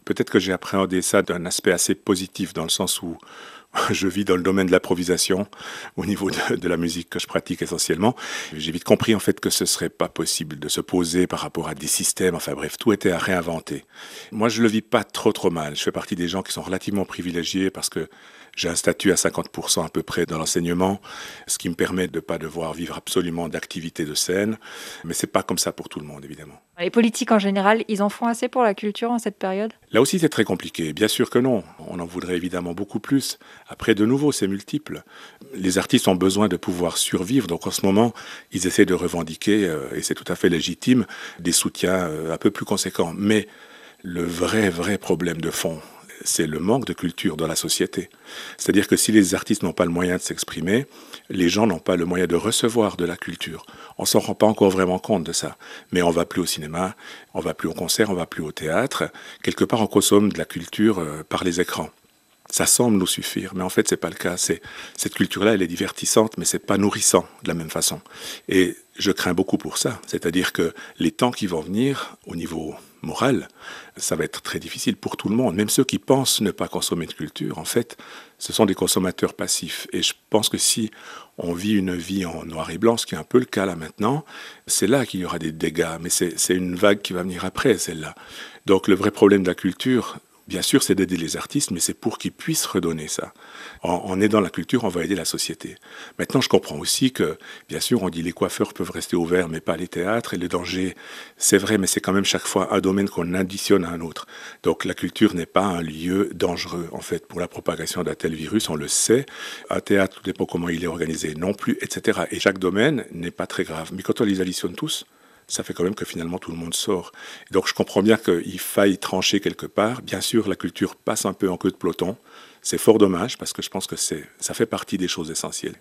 Peut-être que j'ai appréhendé ça d'un aspect assez positif, dans le sens où je vis dans le domaine de l'improvisation au niveau de la musique que je pratique essentiellement. J'ai vite compris en fait que ce serait pas possible de se poser par rapport à des systèmes. Enfin bref, tout était à réinventer. Moi, je le vis pas trop mal. Je fais partie des gens qui sont relativement privilégiés parce que j'ai un statut à 50% à peu près dans l'enseignement, ce qui me permet de ne pas devoir vivre absolument d'activité de scène. Mais c'est pas comme ça pour tout le monde, évidemment. Les politiques en général, ils en font assez pour la culture en cette période? Là aussi, c'est très compliqué. Bien sûr que non. On en voudrait évidemment beaucoup plus. Après, de nouveau, c'est multiple. Les artistes ont besoin de pouvoir survivre. Donc, en ce moment, ils essaient de revendiquer, et c'est tout à fait légitime, des soutiens un peu plus conséquents. Mais le vrai problème de fond, c'est le manque de culture dans la société. C'est-à-dire que si les artistes n'ont pas le moyen de s'exprimer, les gens n'ont pas le moyen de recevoir de la culture. On s'en rend pas encore vraiment compte de ça. Mais on va plus au cinéma, on va plus au concert, on va plus au théâtre. Quelque part, on consomme de la culture par les écrans. Ça semble nous suffire, mais en fait, c'est pas le cas. Cette culture-là, elle est divertissante, mais c'est pas nourrissant de la même façon. Et je crains beaucoup pour ça. C'est-à-dire que les temps qui vont venir, au niveau moral, ça va être très difficile pour tout le monde. Même ceux qui pensent ne pas consommer de culture, en fait, ce sont des consommateurs passifs. Et je pense que si on vit une vie en noir et blanc, ce qui est un peu le cas là maintenant, c'est là qu'il y aura des dégâts. Mais c'est une vague qui va venir après, celle-là. Donc le vrai problème de la culture, bien sûr, c'est d'aider les artistes, mais c'est pour qu'ils puissent redonner ça. En aidant la culture, on va aider la société. Maintenant, je comprends aussi que, bien sûr, on dit les coiffeurs peuvent rester ouverts, mais pas les théâtres. Et le danger, c'est vrai, mais c'est quand même chaque fois un domaine qu'on additionne à un autre. Donc la culture n'est pas un lieu dangereux, en fait, pour la propagation d'un tel virus, on le sait. Un théâtre, tout dépend comment il est organisé, non plus, etc. Et chaque domaine n'est pas très grave. Mais quand on les additionne tous, ça fait quand même que finalement tout le monde sort. Et donc je comprends bien qu'il faille trancher quelque part. Bien sûr, la culture passe un peu en queue de peloton. C'est fort dommage parce que je pense que ça fait partie des choses essentielles.